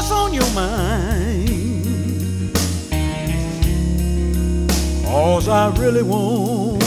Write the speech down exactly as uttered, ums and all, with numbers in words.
what's on your mind. 'Cause I really want